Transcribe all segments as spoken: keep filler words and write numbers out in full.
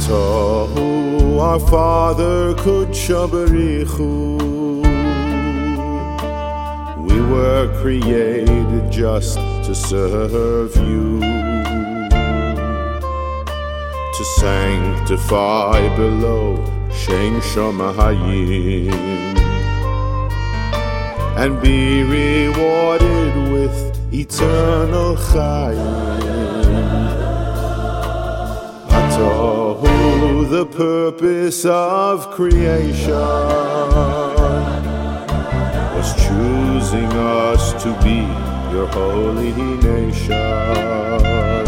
Atahu, our Father, Kudsha Barichu. We were created just to serve you, to sanctify below Shem Shamayim, and be rewarded with eternal Chayim. Atahu, the purpose of creation, was choosing us to be your holy nation.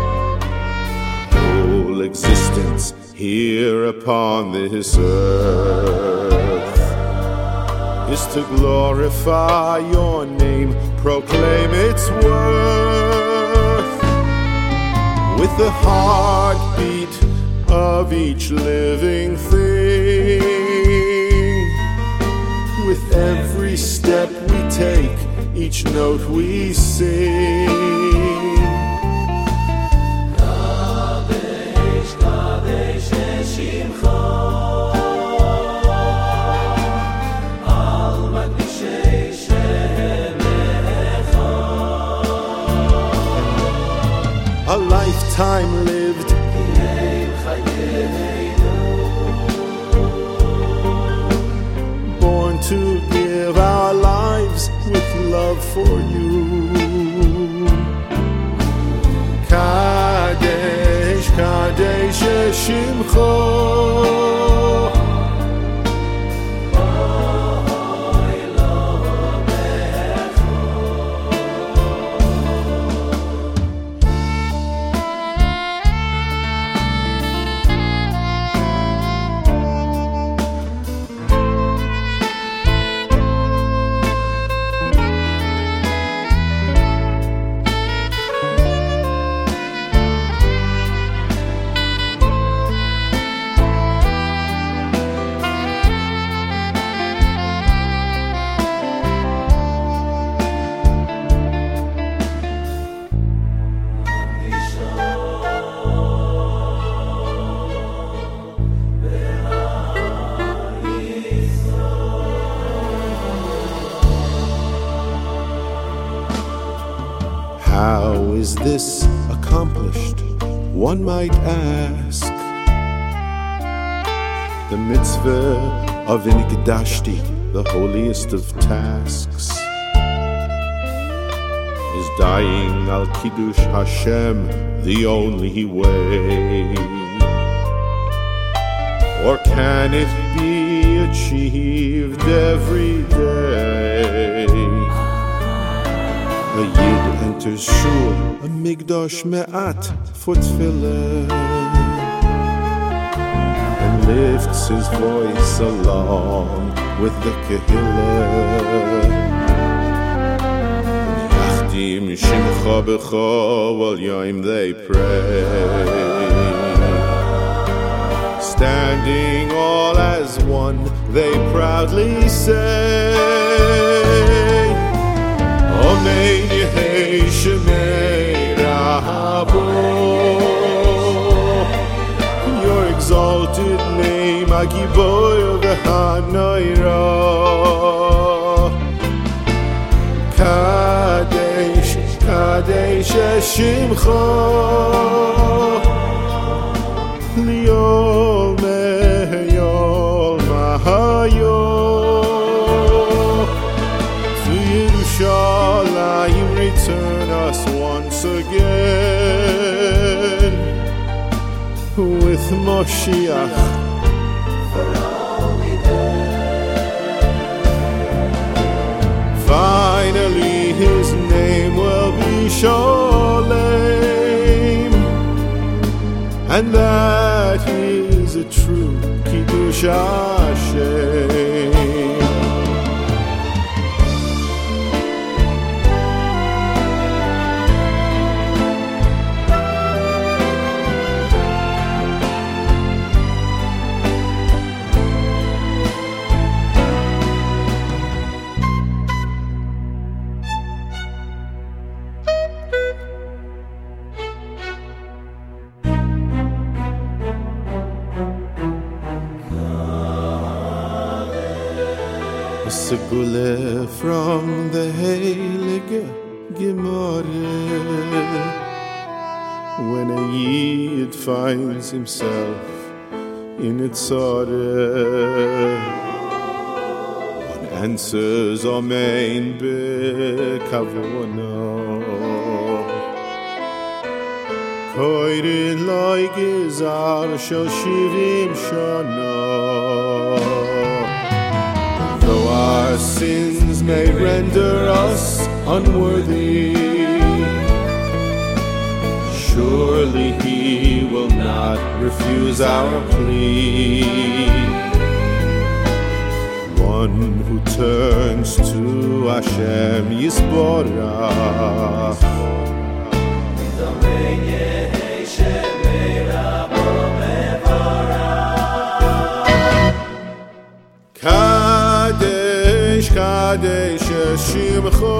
Whole existence here upon this earth is to glorify your name, proclaim its worth with the heartbeat of each living thing. With every step we take, each note we sing. Kadesh, Kadesh, Shimcha, Al Makdishei Shemecha. A lifetime lived, to give our lives with love for you. Kadesh, Kadesh, Shimcha. How is this accomplished, one might ask? The mitzvah of Inigdashti, the holiest of tasks, is dying al Kiddush Hashem, the only way. Or can it be achieved every day? A Yid enters shul, a migdosh me'at for tefillah, and lifts his voice along with the kehillah. Yachdim shimcha b'chol yom they pray, standing all as one, they proudly say, Omein Yehei Shemei Rabo, your exalted name, Agiboy v'Hanoira. Kadesh, Kadesh Shimcha, Liyol Mehayol Mahayol. To Yerushalayim return us once again with Moshiach. Finally his name will be Sholem, and that is a true Kiddush Hashem. Segula from the Heilige Gemara. When a Yid finds himself in its order, one answers Amen Bekavona. Koirin like Gizar shel shivim shana. Though our sins may render us unworthy, surely He will not refuse our plea. One who turns to Hashem Yisborach, Kadesh, Kadesh Shimcho,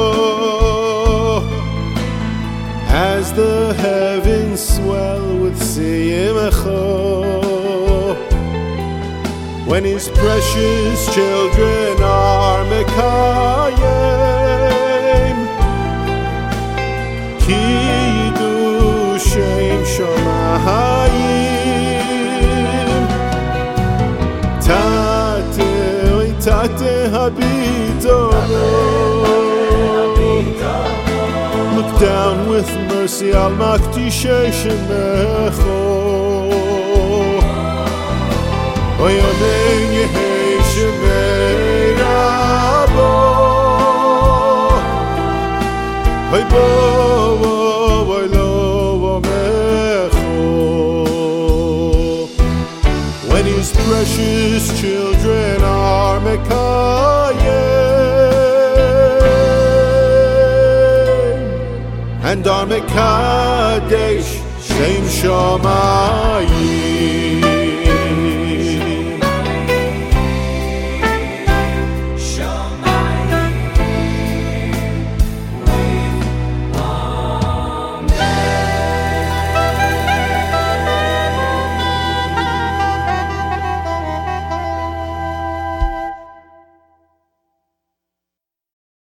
as the heavens swell with Simcha, when His precious children are Mekayim Kiddushem Shamayim. Tate, Tate Habitono, look down with mercy al Makdishei Shemecho. Oy Amen Yehei Shemei Rabo, Oy Bo, Oy Lo Omecho. When His precious children are Mekayim and are Mekadesh Shem Shamayim.